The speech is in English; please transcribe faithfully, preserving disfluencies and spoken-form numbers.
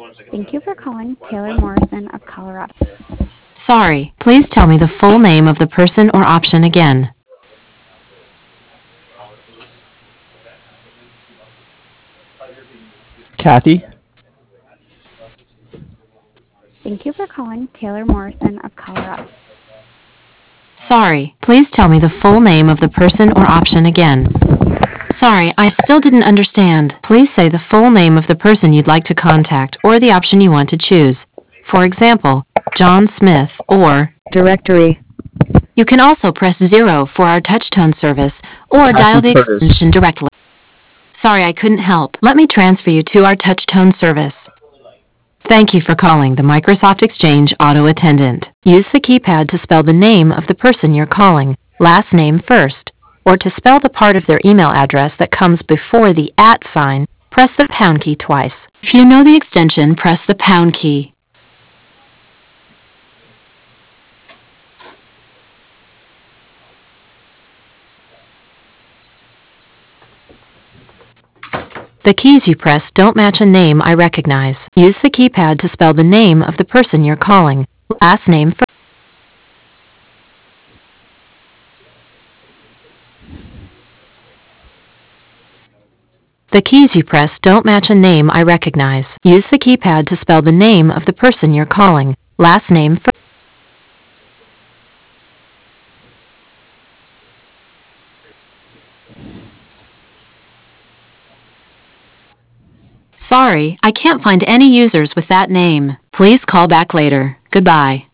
Thank you for calling Taylor Morrison of Colorado. Sorry, please tell me the full name of the person or option again. Kathy. Thank you for calling Taylor Morrison of Colorado. Sorry, please tell me the full name of the person or option again. Sorry, I still didn't understand. Please say the full name of the person you'd like to contact or the option you want to choose. For example, John Smith or Directory. You can also press zero for our touch-tone service or dial Kathy the Curtis. extension directly. Sorry, I couldn't help. Let me transfer you to our touch-tone service. Thank you for calling the Microsoft Exchange Auto Attendant. Use the keypad to spell the name of the person you're calling, last name first, or to spell the part of their email address that comes before the at sign, press the pound key twice. If you know the extension, press the pound key. The keys you press don't match a name I recognize. Use the keypad to spell the name of the person you're calling, last name first. The keys you press don't match a name I recognize. Use the keypad to spell the name of the person you're calling, last name first. Sorry, I can't find any users with that name. Please call back later. Goodbye.